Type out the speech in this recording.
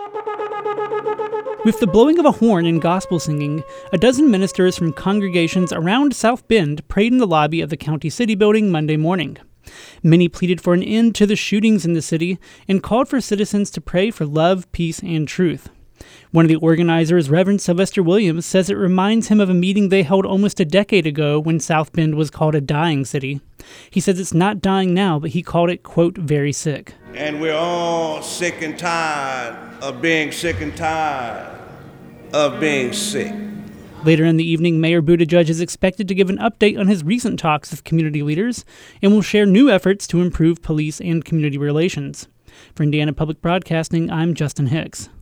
With the blowing of a horn and gospel singing, a dozen ministers from congregations around South Bend prayed in the lobby of the County City Building Monday morning. Many pleaded for an end to the shootings in the city and called for citizens to pray for love, peace, and truth. One of the organizers, Reverend Sylvester Williams, says it reminds him of a meeting they held almost a decade ago when South Bend was called a dying city. He says it's not dying now, but he called it, quote, very sick. And we're all sick and tired of being sick and tired of being sick. Later in the evening, Mayor Buttigieg is expected to give an update on his recent talks with community leaders and will share new efforts to improve police and community relations. For Indiana Public Broadcasting, I'm Justin Hicks.